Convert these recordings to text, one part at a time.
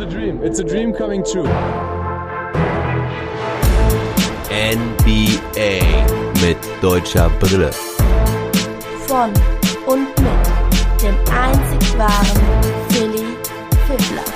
a dream. It's a dream coming true. NBA mit deutscher Brille. Von und mit dem einzig wahren Philly Fiddler.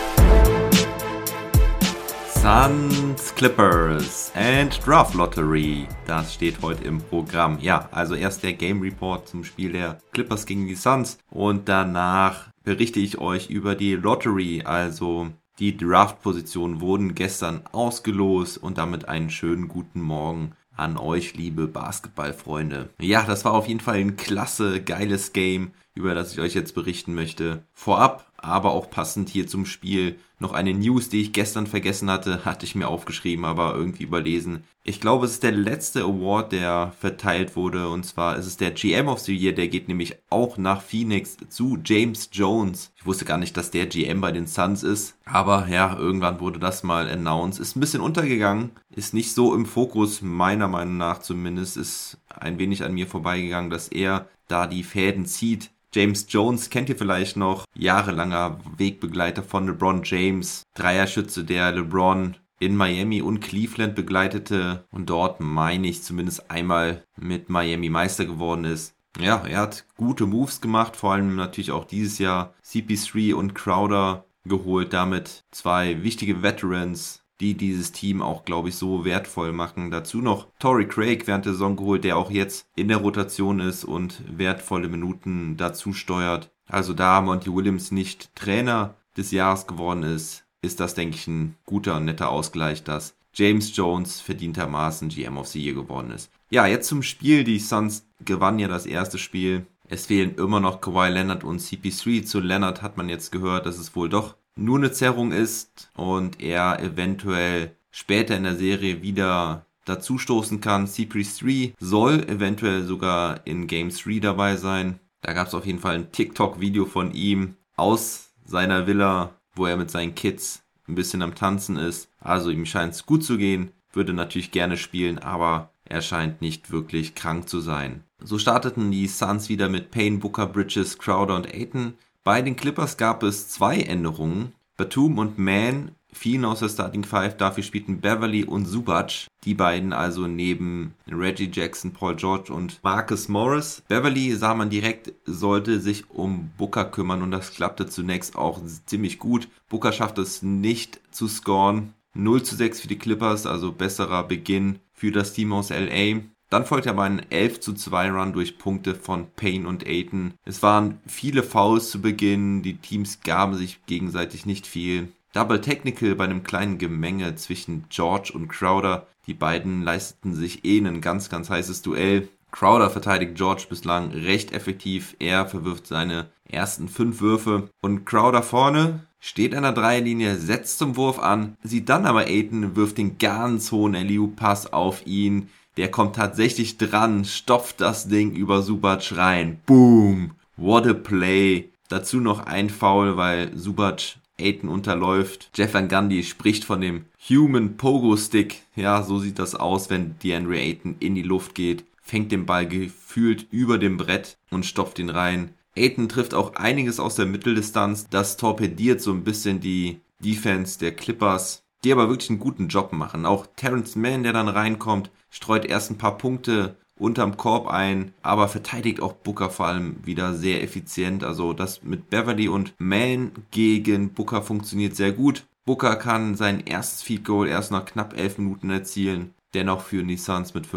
Suns Clippers and Draft Lottery. Das steht heute im Programm. Ja, also erst der Game Report zum Spiel der Clippers gegen die Suns und danach berichte ich euch über die Lottery, also die Draft-Positionen wurden gestern ausgelost und damit einen schönen guten Morgen an euch, liebe Basketballfreunde. Ja, das war auf jeden Fall ein klasse, geiles Game, über das ich euch jetzt berichten möchte. Vorab, aber auch passend hier zum Spiel, noch eine News, die ich gestern vergessen hatte ich mir aufgeschrieben, aber irgendwie überlesen. Ich glaube, es ist der letzte Award, der verteilt wurde, und zwar ist es der GM of the Year, der geht nämlich auch nach Phoenix zu James Jones. Ich wusste gar nicht, dass der GM bei den Suns ist, aber ja, irgendwann wurde das mal announced. Ist ein bisschen untergegangen, ist nicht so im Fokus, meiner Meinung nach zumindest, ist ein wenig an mir vorbeigegangen, dass er da die Fäden zieht. James Jones kennt ihr vielleicht noch, jahrelanger Wegbegleiter von LeBron James, Dreierschütze, der LeBron in Miami und Cleveland begleitete und dort, meine ich, zumindest einmal mit Miami Meister geworden ist. Ja, er hat gute Moves gemacht, vor allem natürlich auch dieses Jahr CP3 und Crowder geholt, damit zwei wichtige Veterans, die dieses Team auch, glaube ich, so wertvoll machen. Dazu noch Torrey Craig während der Saison geholt, der auch jetzt in der Rotation ist und wertvolle Minuten dazu steuert. Also da Monty Williams nicht Trainer des Jahres geworden ist, ist das, denke ich, ein guter und netter Ausgleich, dass James Jones verdientermaßen GM of the Year geworden ist. Ja, jetzt zum Spiel. Die Suns gewannen ja das erste Spiel. Es fehlen immer noch Kawhi Leonard und CP3. Zu Leonard hat man jetzt gehört, dass es wohl doch nur eine Zerrung ist und er eventuell später in der Serie wieder dazustoßen kann. CP3 soll eventuell sogar in Game 3 dabei sein. Da gab es auf jeden Fall ein TikTok-Video von ihm aus seiner Villa, wo er mit seinen Kids ein bisschen am Tanzen ist. Also ihm scheint es gut zu gehen, würde natürlich gerne spielen, aber er scheint nicht wirklich krank zu sein. So starteten die Suns wieder mit Payne, Booker, Bridges, Crowder und Ayton. Bei den Clippers gab es zwei Änderungen. Batum und Mann fielen aus der Starting Five, dafür spielten Beverly und Zubac. Die beiden also neben Reggie Jackson, Paul George und Marcus Morris. Beverly sah man direkt, sollte sich um Booker kümmern und das klappte zunächst auch ziemlich gut. Booker schafft es nicht zu scoren. 0:6 für die Clippers, also besserer Beginn für das Team aus LA. Dann folgte aber ein 11:2 Run durch Punkte von Payne und Ayton. Es waren viele Fouls zu Beginn, die Teams gaben sich gegenseitig nicht viel. Double Technical bei einem kleinen Gemenge zwischen George und Crowder. Die beiden leisteten sich ein ganz, ganz heißes Duell. Crowder verteidigt George bislang recht effektiv. Er verwirft seine ersten 5 Würfe. Und Crowder vorne steht an der Dreierlinie, setzt zum Wurf an, sieht dann aber Ayton, wirft den ganz hohen Alley-oop-Pass auf ihn. Der kommt tatsächlich dran, stopft das Ding über Zubac rein. Boom! What a play! Dazu noch ein Foul, weil Zubac Ayton unterläuft. Jeff Van Gundy spricht von dem Human Pogo Stick. Ja, so sieht das aus, wenn DeAndre Ayton in die Luft geht. Fängt den Ball gefühlt über dem Brett und stopft ihn rein. Ayton trifft auch einiges aus der Mitteldistanz. Das torpediert so ein bisschen die Defense der Clippers, die aber wirklich einen guten Job machen. Auch Terrence Mann, der dann reinkommt, streut erst ein paar Punkte unterm Korb ein, aber verteidigt auch Booker vor allem wieder sehr effizient. Also das mit Beverly und Mann gegen Booker funktioniert sehr gut. Booker kann sein erstes Field Goal erst nach knapp 11 Minuten erzielen. Dennoch führen die Suns mit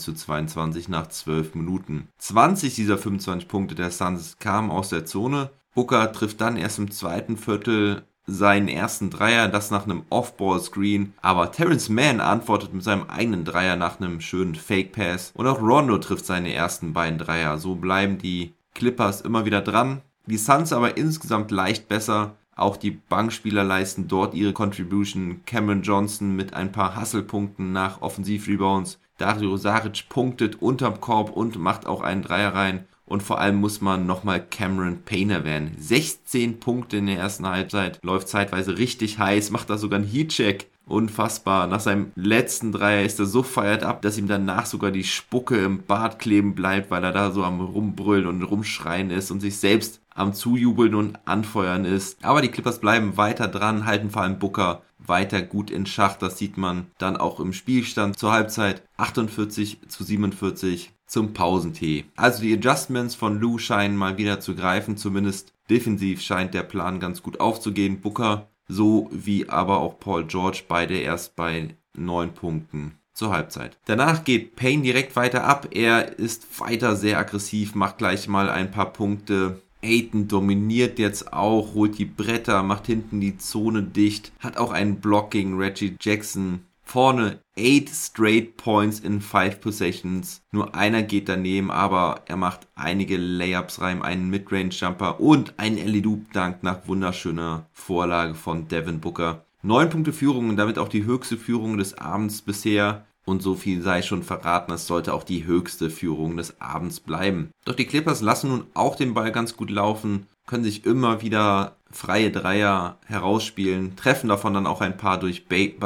25:22 nach 12 Minuten. 20 dieser 25 Punkte der Suns kamen aus der Zone. Booker trifft dann erst im zweiten Viertel seinen ersten Dreier, das nach einem Off-Ball-Screen. Aber Terrence Mann antwortet mit seinem eigenen Dreier nach einem schönen Fake-Pass. Und auch Rondo trifft seine ersten beiden Dreier. So bleiben die Clippers immer wieder dran. Die Suns aber insgesamt leicht besser. Auch die Bankspieler leisten dort ihre Contribution. Cameron Johnson mit ein paar Hustle-Punkten nach Offensiv-Rebounds. Dario Saric punktet unterm Korb und macht auch einen Dreier rein. Und vor allem muss man nochmal Cameron Payne erwähnen. 16 Punkte in der ersten Halbzeit, läuft zeitweise richtig heiß, macht da sogar einen Heatcheck. Unfassbar. Nach seinem letzten Dreier ist er so feiert ab, dass ihm danach sogar die Spucke im Bart kleben bleibt, weil er da so am Rumbrüllen und Rumschreien ist und sich selbst am Zujubeln und Anfeuern ist. Aber die Clippers bleiben weiter dran, halten vor allem Booker weiter gut in Schach. Das sieht man dann auch im Spielstand zur Halbzeit 48-47 zum Pausentee. Also die Adjustments von Lou scheinen mal wieder zu greifen, zumindest defensiv scheint der Plan ganz gut aufzugehen. Booker so wie aber auch Paul George, beide erst bei 9 Punkten zur Halbzeit. Danach geht Payne direkt weiter ab. Er ist weiter sehr aggressiv, macht gleich mal ein paar Punkte. Ayton dominiert jetzt auch, holt die Bretter, macht hinten die Zone dicht, hat auch einen Block gegen Reggie Jackson. Vorne 8 straight points in 5 possessions. Nur einer geht daneben, aber er macht einige Layups rein, einen Midrange-Jumper und einen Alley-Oop-Dunk nach wunderschöner Vorlage von Devin Booker. 9 Punkte Führung und damit auch die höchste Führung des Abends bisher. Und so viel sei schon verraten, es sollte auch die höchste Führung des Abends bleiben. Doch die Clippers lassen nun auch den Ball ganz gut laufen, können sich immer wieder freie Dreier herausspielen, treffen davon dann auch ein paar durch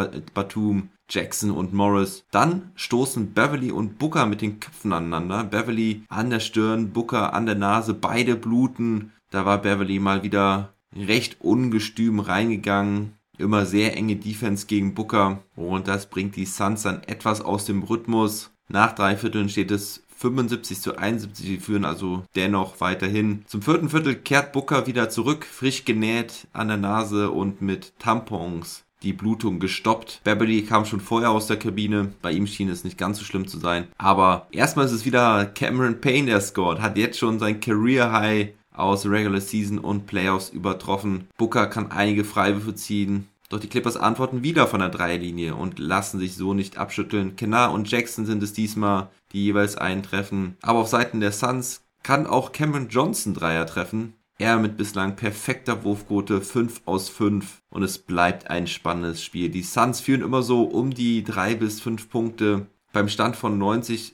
Batum, Jackson und Morris. Dann stoßen Beverly und Booker mit den Köpfen aneinander. Beverly an der Stirn, Booker an der Nase, beide bluten. Da war Beverly mal wieder recht ungestüm reingegangen. Immer sehr enge Defense gegen Booker und das bringt die Suns dann etwas aus dem Rhythmus. Nach 3 Vierteln steht es 75-71, die führen also dennoch weiterhin. Zum 4. Viertel kehrt Booker wieder zurück, frisch genäht an der Nase und mit Tampons die Blutung gestoppt. Beverly kam schon vorher aus der Kabine, bei ihm schien es nicht ganz so schlimm zu sein. Aber erstmal ist es wieder Cameron Payne, der scored, hat jetzt schon sein Career High aus Regular Season und Playoffs übertroffen. Booker kann einige Freiwürfe ziehen. Doch die Clippers antworten wieder von der Dreierlinie und lassen sich so nicht abschütteln. Kennard und Jackson sind es diesmal, die jeweils einen treffen. Aber auf Seiten der Suns kann auch Cameron Johnson Dreier treffen. Er mit bislang perfekter Wurfquote 5 aus 5. Und es bleibt ein spannendes Spiel. Die Suns führen immer so um die 3 bis 5 Punkte. Beim Stand von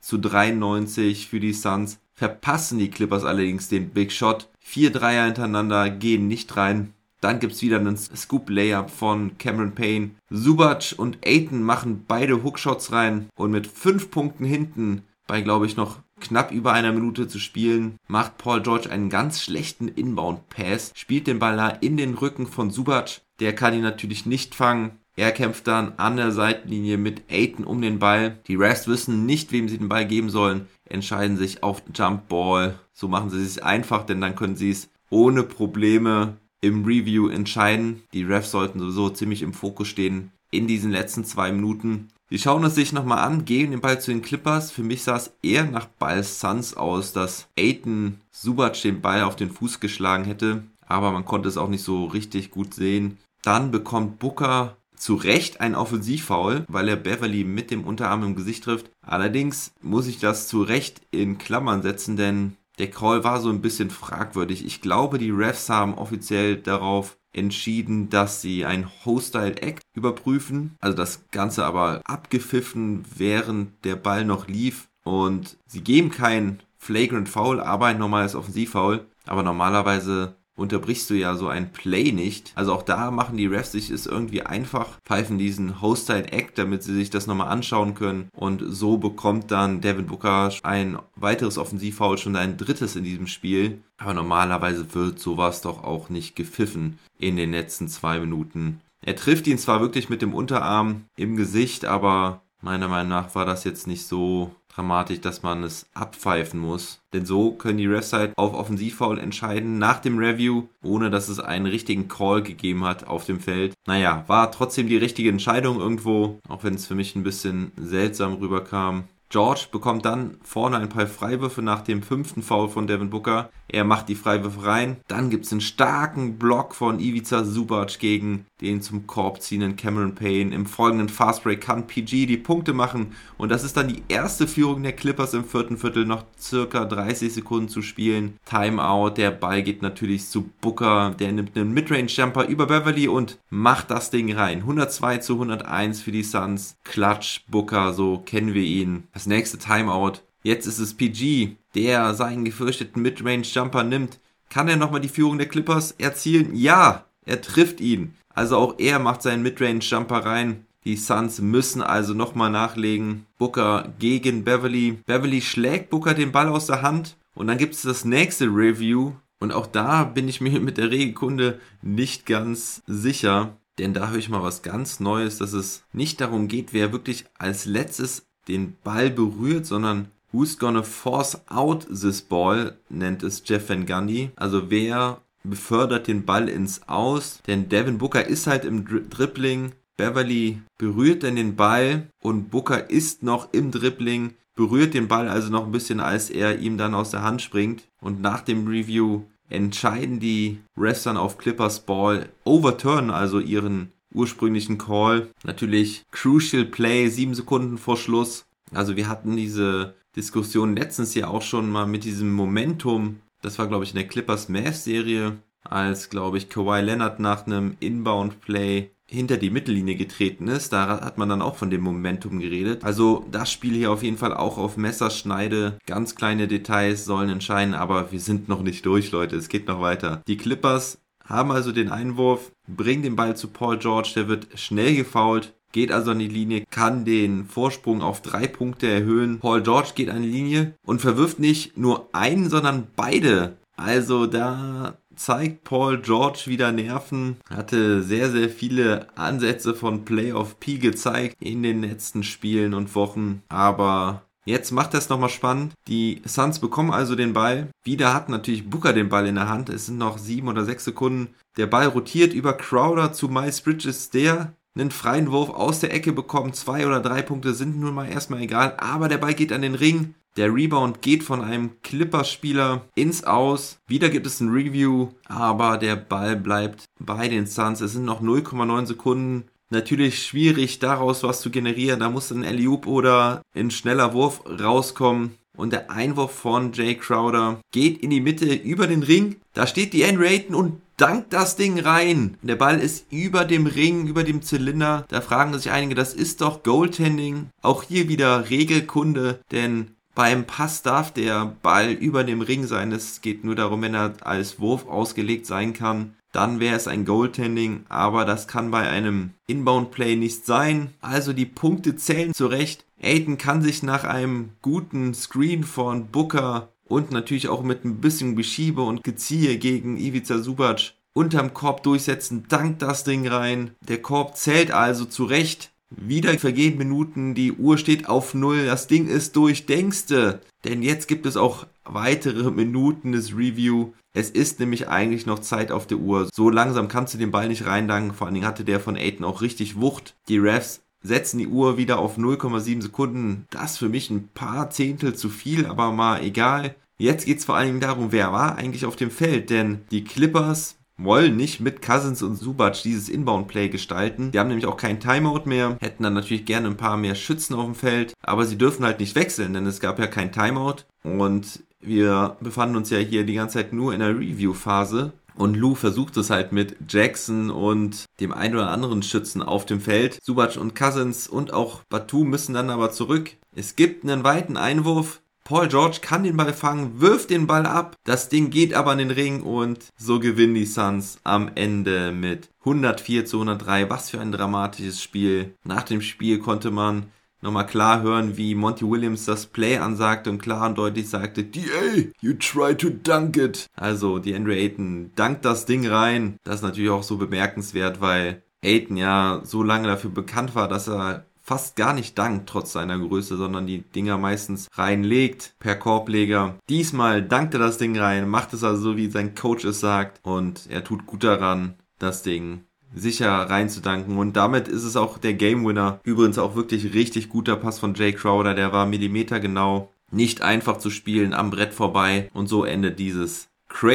90-93 für die Suns verpassen die Clippers allerdings den Big Shot. 4 Dreier hintereinander gehen nicht rein. Dann gibt's wieder einen Scoop-Layup von Cameron Payne. Zubac und Ayton machen beide Hookshots rein. Und mit 5 Punkten hinten, bei glaube ich noch knapp über einer Minute zu spielen, macht Paul George einen ganz schlechten Inbound-Pass. Spielt den Ball da in den Rücken von Zubac. Der kann ihn natürlich nicht fangen. Er kämpft dann an der Seitenlinie mit Ayton um den Ball. Die Refs wissen nicht, wem sie den Ball geben sollen. Entscheiden sich auf Jump Ball. So machen sie es einfach, denn dann können sie es ohne Probleme im Review entscheiden. Die Refs sollten sowieso ziemlich im Fokus stehen in diesen letzten 2 Minuten. Sie schauen es sich nochmal an, geben den Ball zu den Clippers. Für mich sah es eher nach Ball Suns aus, dass Ayton Zubac den Ball auf den Fuß geschlagen hätte. Aber man konnte es auch nicht so richtig gut sehen. Dann bekommt Booker zu Recht ein Offensivfoul, weil er Beverly mit dem Unterarm im Gesicht trifft. Allerdings muss ich das zu Recht in Klammern setzen, denn der Call war so ein bisschen fragwürdig. Ich glaube, die Refs haben offiziell darauf entschieden, dass sie ein Hostile Act überprüfen. Also das Ganze aber abgepfiffen, während der Ball noch lief. Und sie geben kein Flagrant Foul, aber ein normales Offensivfoul. Aber normalerweise unterbrichst du ja so ein Play nicht. Also auch da machen die Refs sich es irgendwie einfach, pfeifen diesen Hostile Act, damit sie sich das nochmal anschauen können. Und so bekommt dann Devin Booker ein weiteres Offensivfoul, schon ein 3. in diesem Spiel. Aber normalerweise wird sowas doch auch nicht gepfiffen in den letzten 2 Minuten. Er trifft ihn zwar wirklich mit dem Unterarm im Gesicht, aber meiner Meinung nach war das jetzt nicht so dramatisch, dass man es abpfeifen muss. Denn so können die Refs halt auf Offensivfoul entscheiden nach dem Review, ohne dass es einen richtigen Call gegeben hat auf dem Feld. Naja, war trotzdem die richtige Entscheidung irgendwo, auch wenn es für mich ein bisschen seltsam rüberkam. George bekommt dann vorne ein paar Freiwürfe nach dem 5. Foul von Devin Booker. Er macht die Freiwürfe rein. Dann gibt es einen starken Block von Ivica Zubac gegen den zum Korb ziehenden Cameron Payne. Im folgenden Fastbreak kann PG die Punkte machen. Und das ist dann die erste Führung der Clippers im 4. Viertel. Noch circa 30 Sekunden zu spielen. Timeout. Der Ball geht natürlich zu Booker. Der nimmt einen Midrange-Jumper über Beverly und macht das Ding rein. 102-101 für die Suns. Klatsch Booker, so kennen wir ihn. Das nächste Timeout. Jetzt ist es PG, der seinen gefürchteten Midrange-Jumper nimmt. Kann er nochmal die Führung der Clippers erzielen? Ja, er trifft ihn. Also auch er macht seinen Midrange-Jumper rein. Die Suns müssen also nochmal nachlegen. Booker gegen Beverly. Beverly schlägt Booker den Ball aus der Hand. Und dann gibt es das nächste Review. Und auch da bin ich mir mit der Regelkunde nicht ganz sicher, denn da höre ich mal was ganz Neues, dass es nicht darum geht, wer wirklich als letztes den Ball berührt, sondern who's gonna force out this ball, nennt es Jeff Van Gundy. Also wer befördert den Ball ins Aus, denn Devin Booker ist halt im Dribbling, Beverly berührt dann den Ball und Booker ist noch im Dribbling, berührt den Ball also noch ein bisschen, als er ihm dann aus der Hand springt. Und nach dem Review entscheiden die Refs dann auf Clippers Ball, overturnen also ihren ursprünglichen Call. Natürlich Crucial Play, 7 Sekunden vor Schluss. Also wir hatten diese Diskussion letztens ja auch schon mal mit diesem Momentum. Das war, glaube ich, in der Clippers Mavs-Serie, als, glaube ich, Kawhi Leonard nach einem Inbound-Play hinter die Mittellinie getreten ist. Da hat man dann auch von dem Momentum geredet. Also das Spiel hier auf jeden Fall auch auf Messerschneide. Ganz kleine Details sollen entscheiden, aber wir sind noch nicht durch, Leute. Es geht noch weiter. Die Clippers haben also den Einwurf, bringen den Ball zu Paul George, der wird schnell gefoult, geht also an die Linie, kann den Vorsprung auf 3 Punkte erhöhen. Paul George geht an die Linie und verwirft nicht nur einen, sondern beide. Also da zeigt Paul George wieder Nerven, hatte sehr, sehr viele Ansätze von Playoff P gezeigt in den letzten Spielen und Wochen, aber jetzt macht er es nochmal spannend. Die Suns bekommen also den Ball. Wieder hat natürlich Booker den Ball in der Hand. Es sind noch 7 oder 6 Sekunden. Der Ball rotiert über Crowder zu Miles Bridges, der einen freien Wurf aus der Ecke bekommt. 2 oder 3 Punkte sind nun mal erstmal egal, aber der Ball geht an den Ring. Der Rebound geht von einem Clippers-Spieler ins Aus. Wieder gibt es ein Review, aber der Ball bleibt bei den Suns. Es sind noch 0,9 Sekunden. Natürlich schwierig, daraus was zu generieren. Da muss ein Alley-oop oder ein schneller Wurf rauskommen. Und der Einwurf von Jay Crowder geht in die Mitte über den Ring. Da steht DeAndre Ayton und dankt das Ding rein. Der Ball ist über dem Ring, über dem Zylinder. Da fragen sich einige, das ist doch Goaltending. Auch hier wieder Regelkunde, denn beim Pass darf der Ball über dem Ring sein. Es geht nur darum, wenn er als Wurf ausgelegt sein kann. Dann wäre es ein Goaltending, aber das kann bei einem Inbound-Play nicht sein. Also die Punkte zählen zurecht. Ayton kann sich nach einem guten Screen von Booker und natürlich auch mit ein bisschen Geschiebe und Geziehe gegen Ivica Zubac unterm Korb durchsetzen, dankt das Ding rein. Der Korb zählt also zurecht. Wieder vergehen Minuten, die Uhr steht auf 0, das Ding ist durch, denkste. Denn jetzt gibt es auch weitere Minuten des Review. Es ist nämlich eigentlich noch Zeit auf der Uhr. So langsam kannst du den Ball nicht reindanken. Vor allen Dingen hatte der von Ayton auch richtig Wucht. Die Refs setzen die Uhr wieder auf 0,7 Sekunden. Das für mich ein paar Zehntel zu viel, aber mal egal. Jetzt geht es vor allen Dingen darum, wer war eigentlich auf dem Feld. Denn die Clippers wollen nicht mit Cousins und Zubac dieses Inbound-Play gestalten. Die haben nämlich auch kein Timeout mehr, hätten dann natürlich gerne ein paar mehr Schützen auf dem Feld, aber sie dürfen halt nicht wechseln, denn es gab ja kein Timeout und wir befanden uns ja hier die ganze Zeit nur in der Review-Phase und Lou versucht es halt mit Jackson und dem einen oder anderen Schützen auf dem Feld. Zubac und Cousins und auch Batum müssen dann aber zurück. Es gibt einen weiten Einwurf. Paul George kann den Ball fangen, wirft den Ball ab, das Ding geht aber an den Ring und so gewinnen die Suns am Ende mit 104-103. Was für ein dramatisches Spiel. Nach dem Spiel konnte man nochmal klar hören, wie Monty Williams das Play ansagte und klar und deutlich sagte, DA, you try to dunk it. Also DeAndre Ayton dankt das Ding rein. Das ist natürlich auch so bemerkenswert, weil Ayton ja so lange dafür bekannt war, dass er fast gar nicht dankt, trotz seiner Größe, sondern die Dinger meistens reinlegt per Korbleger. Diesmal dankt er das Ding rein, macht es also so, wie sein Coach es sagt und er tut gut daran, das Ding sicher reinzudanken und damit ist es auch der Game Winner. Übrigens auch wirklich richtig guter Pass von Jay Crowder, der war millimetergenau, nicht einfach zu spielen, am Brett vorbei und so endet dieses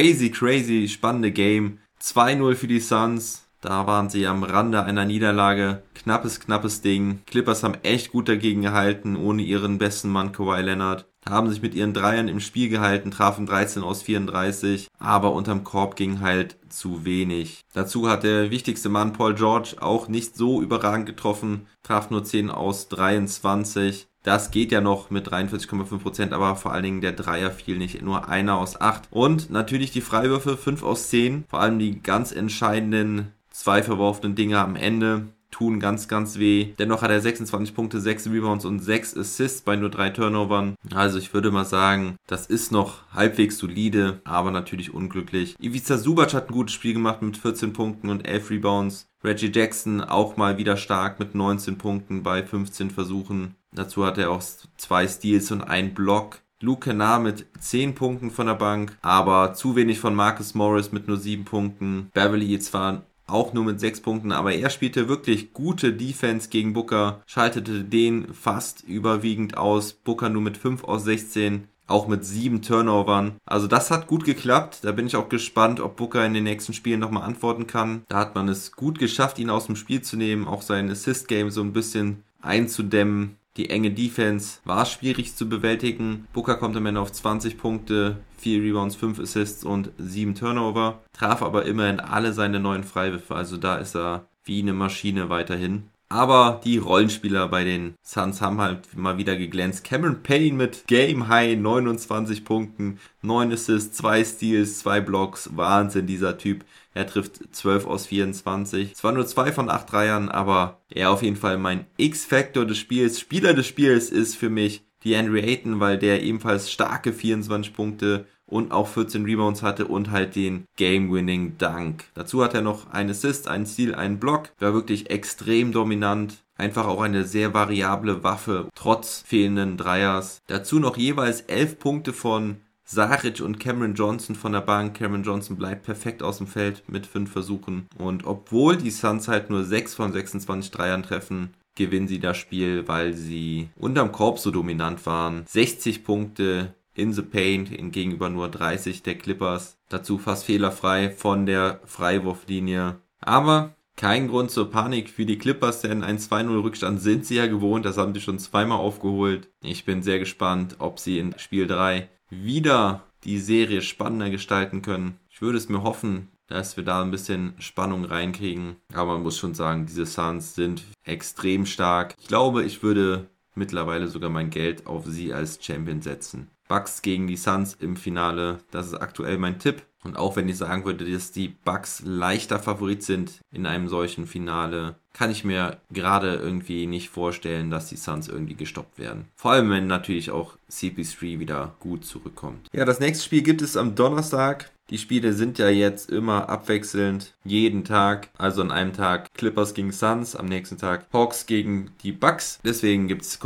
crazy spannende Game. 2-0 für die Suns. Da waren sie am Rande einer Niederlage. Knappes Ding. Clippers haben echt gut dagegen gehalten, ohne ihren besten Mann Kawhi Leonard. Haben sich mit ihren Dreiern im Spiel gehalten, trafen 13 aus 34, aber unterm Korb ging halt zu wenig. Dazu hat der wichtigste Mann Paul George auch nicht so überragend getroffen, traf nur 10 aus 23. Das geht ja noch mit 43,5%, aber vor allen Dingen der Dreier fiel nicht, nur einer aus 8. Und natürlich die Freiwürfe, 5 aus 10, vor allem die ganz entscheidenden 2 verworfenen Dinger am Ende. tun ganz, ganz weh. Dennoch hat er 26 Punkte, 6 Rebounds und 6 Assists bei nur 3 Turnovern. Also ich würde mal sagen, das ist noch halbwegs solide, aber natürlich unglücklich. Ivica Zubac hat ein gutes Spiel gemacht mit 14 Punkten und 11 Rebounds. Reggie Jackson auch mal wieder stark mit 19 Punkten bei 15 Versuchen. Dazu hat er auch 2 Steals und 1 Block. Luke Kennard mit 10 Punkten von der Bank, aber zu wenig von Marcus Morris mit nur 7 Punkten. Beverly zwar auch nur mit 6 Punkten, aber er spielte wirklich gute Defense gegen Booker, schaltete den fast überwiegend aus. Booker nur mit 5 aus 16. Auch mit 7 Turnovern. Also das hat gut geklappt. Da bin ich auch gespannt, ob Booker in den nächsten Spielen nochmal antworten kann. Da hat man es gut geschafft, ihn aus dem Spiel zu nehmen. Auch sein Assist-Game so ein bisschen einzudämmen. Die enge Defense war schwierig zu bewältigen. Booker kommt am Ende auf 20 Punkte, 4 Rebounds, 5 Assists und 7 Turnover. Traf aber immerhin alle seine 9 Freiwürfe. Also da ist er wie eine Maschine weiterhin. Aber die Rollenspieler bei den Suns haben halt mal wieder geglänzt. Cameron Payne mit Game High 29 Punkten, 9 Assists, 2 Steals, 2 Blocks. Wahnsinn, dieser Typ. Er trifft 12 aus 24. Zwar nur 2 von 8 Dreiern, aber er auf jeden Fall mein X-Factor des Spiels. Spieler des Spiels ist für mich DeAndre Ayton, weil der ebenfalls starke 24 Punkte und auch 14 Rebounds hatte und halt den Game-Winning-Dunk. Dazu hat er noch einen Assist, einen Steal, einen Block. War wirklich extrem dominant. Einfach auch eine sehr variable Waffe, trotz fehlenden Dreiers. Dazu noch jeweils 11 Punkte von Saric und Cameron Johnson von der Bank. Cameron Johnson bleibt perfekt aus dem Feld mit 5 Versuchen. Und obwohl die Suns halt nur 6 von 26 Dreiern treffen, gewinnen sie das Spiel, weil sie unterm Korb so dominant waren. 60 Punkte in the paint gegenüber nur 30 der Clippers. Dazu fast fehlerfrei von der Freiwurflinie. Aber kein Grund zur Panik für die Clippers, denn ein 2-0 Rückstand sind sie ja gewohnt. Das haben sie schon zweimal aufgeholt. Ich bin sehr gespannt, ob sie in Spiel 3 wieder die Serie spannender gestalten können. Ich würde es mir hoffen, dass wir da ein bisschen Spannung reinkriegen. Aber man muss schon sagen, diese Suns sind extrem stark. Ich glaube, ich würde mittlerweile sogar mein Geld auf sie als Champion setzen. Bucks gegen die Suns im Finale, das ist aktuell mein Tipp. Und auch wenn ich sagen würde, dass die Bucks leichter Favorit sind in einem solchen Finale, kann ich mir gerade irgendwie nicht vorstellen, dass die Suns irgendwie gestoppt werden. Vor allem, wenn natürlich auch CP3 wieder gut zurückkommt. Ja, das nächste Spiel gibt es am Donnerstag. Die Spiele sind ja jetzt immer abwechselnd, jeden Tag. Also an einem Tag Clippers gegen Suns, am nächsten Tag Hawks gegen die Bucks. Deswegen gibt es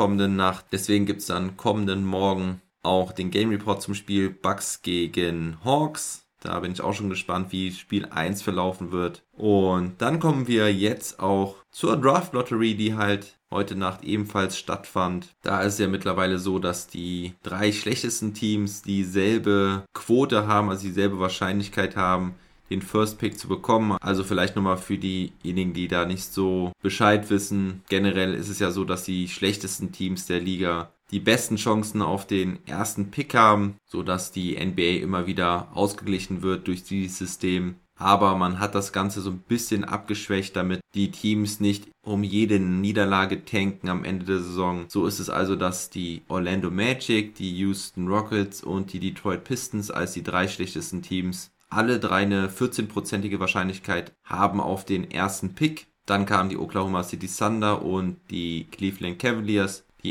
dann kommenden Morgen auch den Game Report zum Spiel Bucks gegen Hawks. Da bin ich auch schon gespannt, wie Spiel 1 verlaufen wird. Und dann kommen wir jetzt auch zur Draft Lottery, die halt heute Nacht ebenfalls stattfand. Da ist es ja mittlerweile so, dass die 3 schlechtesten Teams dieselbe Quote haben, also dieselbe Wahrscheinlichkeit haben, den First Pick zu bekommen. Also vielleicht nochmal für diejenigen, die da nicht so Bescheid wissen. Generell ist es ja so, dass die schlechtesten Teams der Liga die besten Chancen auf den ersten Pick haben, sodass die NBA immer wieder ausgeglichen wird durch dieses System. Aber man hat das Ganze so ein bisschen abgeschwächt, damit die Teams nicht um jede Niederlage tanken am Ende der Saison. So ist es also, dass die Orlando Magic, die Houston Rockets und die Detroit Pistons als die 3 schlechtesten Teams alle 3 eine 14%ige Wahrscheinlichkeit haben auf den ersten Pick. Dann kamen die Oklahoma City Thunder und die Cleveland Cavaliers, die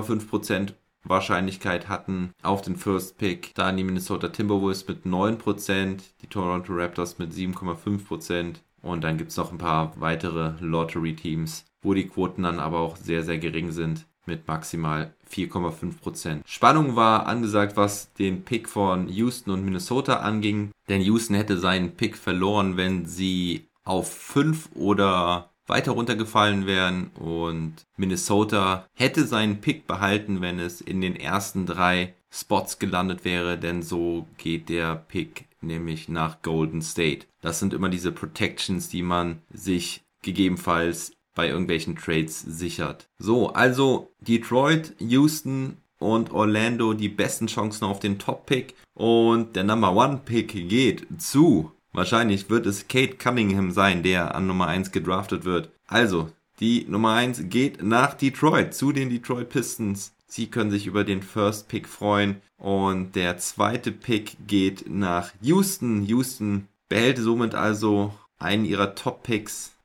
11,5% Wahrscheinlichkeit hatten auf den First Pick. Dann die Minnesota Timberwolves mit 9%, die Toronto Raptors mit 7,5%. Und dann gibt es noch ein paar weitere Lottery-Teams, wo die Quoten dann aber auch sehr, sehr gering sind, mit maximal 4,5%. Spannung war angesagt, was den Pick von Houston und Minnesota anging. Denn Houston hätte seinen Pick verloren, wenn sie auf 5 oder weiter runtergefallen wären, und Minnesota hätte seinen Pick behalten, wenn es in den ersten 3 Spots gelandet wäre, denn so geht der Pick nämlich nach Golden State. Das sind immer diese Protections, die man sich gegebenenfalls bei irgendwelchen Trades sichert. So, also Detroit, Houston und Orlando die besten Chancen auf den Top-Pick, und der Number 1 Pick geht zu... Wahrscheinlich wird es Cade Cunningham sein, der an Nummer 1 gedraftet wird. Also, die Nummer 1 geht nach Detroit, zu den Detroit Pistons. Sie können sich über den First Pick freuen. Und der zweite Pick geht nach Houston. Houston behält somit also einen ihrer Top-Picks.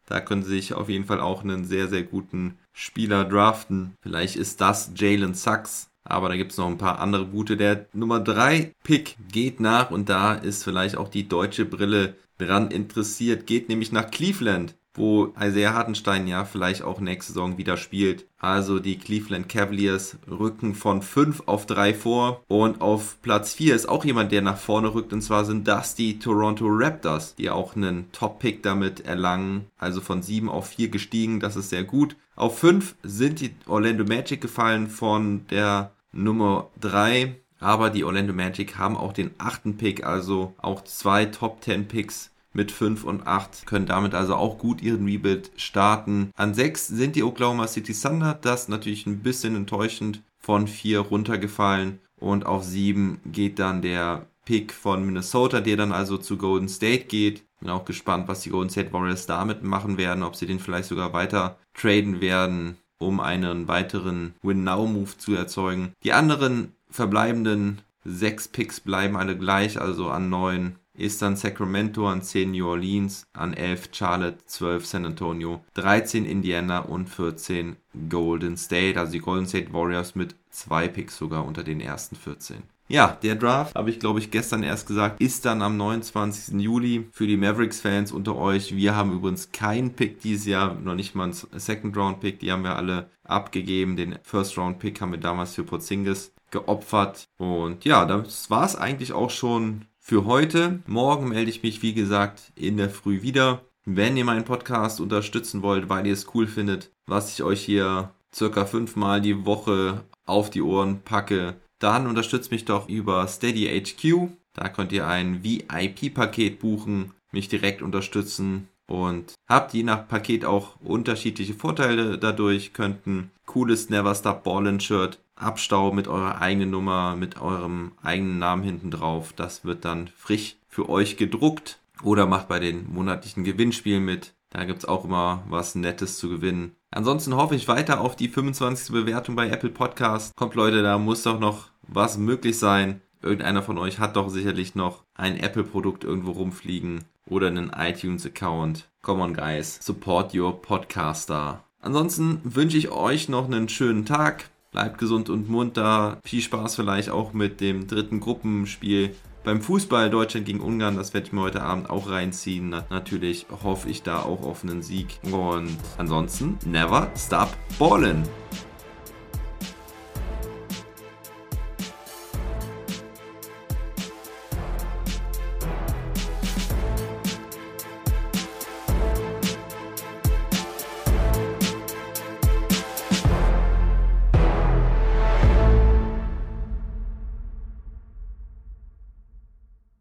Da können sie sich auf jeden Fall auch einen sehr, sehr guten Spieler draften. Vielleicht ist das Jalen Suggs. Aber da gibt es noch ein paar andere gute. Der Nummer 3 Pick geht nach und da ist vielleicht auch die deutsche Brille dran interessiert. Geht nämlich nach Cleveland, wo Isaiah Hartenstein ja vielleicht auch nächste Saison wieder spielt. Also die Cleveland Cavaliers rücken von 5 auf 3 vor. Und auf Platz 4 ist auch jemand, der nach vorne rückt. Und zwar sind das die Toronto Raptors, die auch einen Top-Pick damit erlangen. Also von 7 auf 4 gestiegen, das ist sehr gut. Auf 5 sind die Orlando Magic gefallen von der Nummer 3. Aber die Orlando Magic haben auch den 8. Pick, also auch 2 Top-10 Picks mit 5 und 8, können damit also auch gut ihren Rebuild starten. An 6 sind die Oklahoma City Thunder, das natürlich ein bisschen enttäuschend, von 4 runtergefallen. Und auf 7 geht dann der Pick von Minnesota, der dann also zu Golden State geht. Bin auch gespannt, was die Golden State Warriors damit machen werden, ob sie den vielleicht sogar weiter traden werden, um einen weiteren Win-Now-Move zu erzeugen. Die anderen verbleibenden 6 Picks bleiben alle gleich, also an 9 ist dann Sacramento, an 10 New Orleans, an 11 Charlotte, 12 San Antonio, 13 Indiana und 14 Golden State. Also die Golden State Warriors mit 2 Picks sogar unter den ersten 14. Ja, der Draft, habe ich glaube ich gestern erst gesagt, ist dann am 29. Juli für die Mavericks-Fans unter euch. Wir haben übrigens keinen Pick dieses Jahr, noch nicht mal einen Second-Round-Pick, die haben wir alle abgegeben. Den First-Round-Pick haben wir damals für Porzingis geopfert. Und ja, das war es eigentlich auch schon für heute. Morgen melde ich mich, wie gesagt, in der Früh wieder. Wenn ihr meinen Podcast unterstützen wollt, weil ihr es cool findet, was ich euch hier circa 5-mal die Woche auf die Ohren packe, dann unterstützt mich doch über Steady HQ. Da könnt ihr ein VIP-Paket buchen, mich direkt unterstützen und habt je nach Paket auch unterschiedliche Vorteile dadurch. Könnt ein cooles Never Stop Ballin' Shirt abstauben mit eurer eigenen Nummer, mit eurem eigenen Namen hinten drauf. Das wird dann frisch für euch gedruckt. Oder macht bei den monatlichen Gewinnspielen mit. Da gibt es auch immer was Nettes zu gewinnen. Ansonsten hoffe ich weiter auf die 25. Bewertung bei Apple Podcast. Kommt Leute, da muss doch noch was möglich sein. Irgendeiner von euch hat doch sicherlich noch ein Apple-Produkt irgendwo rumfliegen oder einen iTunes-Account. Come on guys, support your podcaster. Ansonsten wünsche ich euch noch einen schönen Tag. Bleibt gesund und munter. Viel Spaß vielleicht auch mit dem 3. Gruppenspiel beim Fußball Deutschland gegen Ungarn. Das werde ich mir heute Abend auch reinziehen. Natürlich hoffe ich da auch auf einen Sieg. Und ansonsten, never stop ballin'.